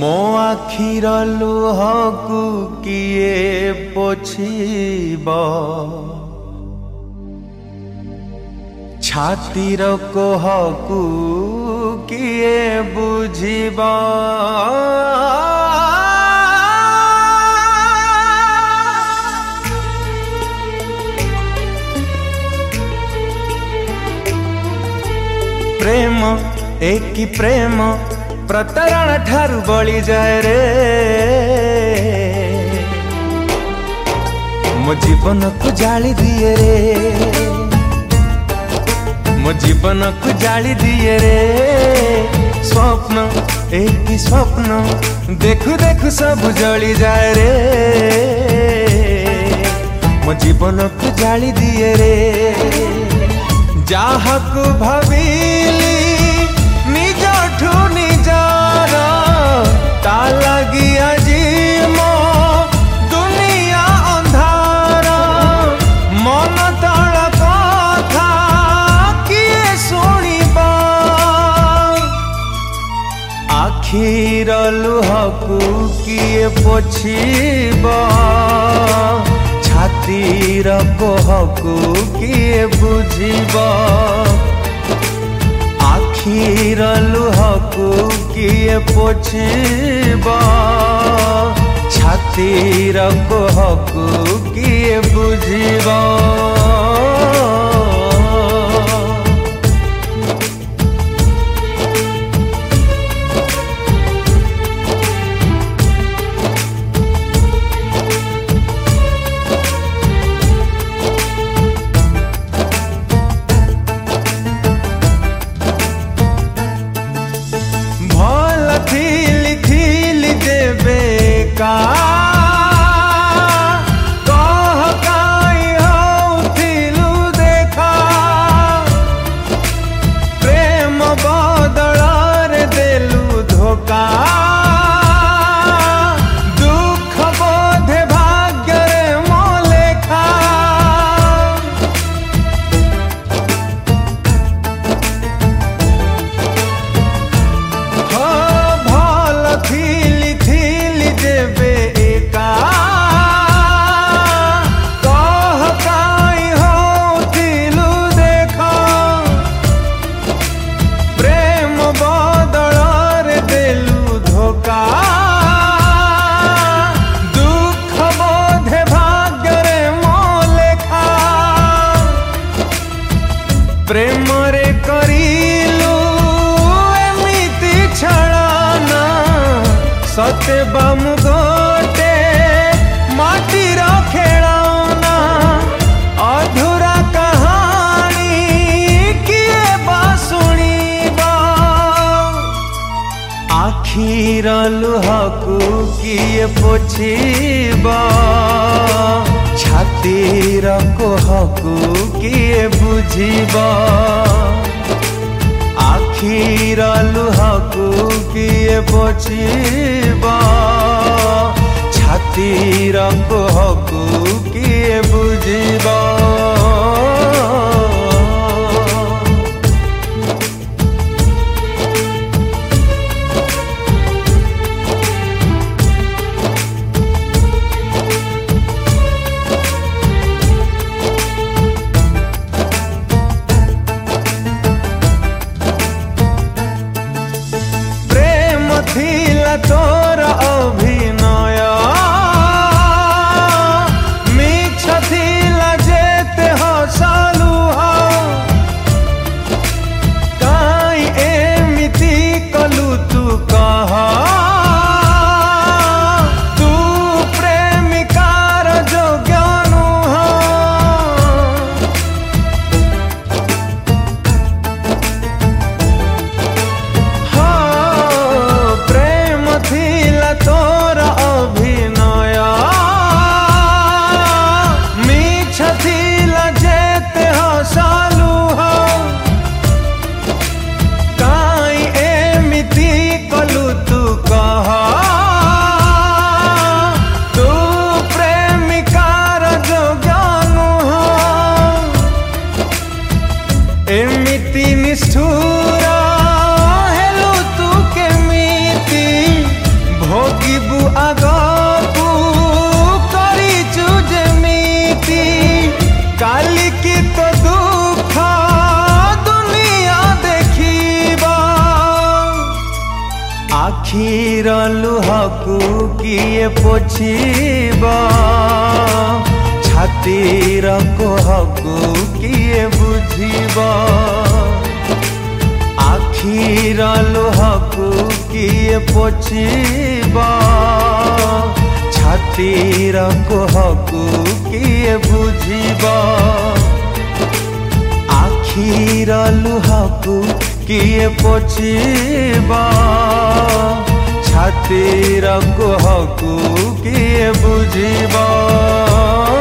मो आखिर लुहकु किए पोछिब छातीर कोहकु किए बुझिब प्रेम एक प्रेम प्रतारण ठारू बली जाए रे मो जीवन को जाली दिए रे मो जीवन को जाली दिए रे स्वप्न एक स्वप्न देखु देखु सब जली जाए रे मो जीवन को जाली दिए रे जाहकु भाविली निजठु निजार ता लगी आजी मो दुनिया अंधार मन तल कथा किए सुनिबा आखिर लुहकु किए पोछिबा छातीर कोहकु किए बुझिब आखिर लुहकु किए पोछिब छातीर कोहकु किए बुझिब थीली थीली देवे का कह काई हो थिलु देखा प्रेम बदलार देलु धोखा दुख बोधे भाग्य रे मो लेखा थीली थीली देवे एका कह काई हो थिलु देखा प्रेम बदलार देलु धोखा दुख बोधे भाग्य रे मो लेखा प्रेम रे करिलु एमिति छळना सते बामु गोटे माटीर खेलना अधूरा कहानी किए बा सुनिबा आखिर लुहकु किए पोछिब छातीर कोहकु किए बुझिब आखिर लुहकु किए पोछिब छातीर कोहकु किए बुझिब थिला तोर अभिनय मिछ थिला जेते हसलु हो काई एमिति कलु तू कह तू प्रेमिकार जोग्य नुह थिला तोर अभिनय मिछ थिला जेते हसलु हो काई एमिति कलु तू कह तू प्रेमिकार जोग्य नुह एमिति निष्ठुर हेलु तू केमिति आखिर लुहकु किए पोछिबा छातीर कोहकु किए बुझिबा आखिर लुहकु किए पोछिबा छातीर कोहकु किए बुझिबा आखिर लुहकु किए पोछिबा छातीर कोहकु किए बुझिबा।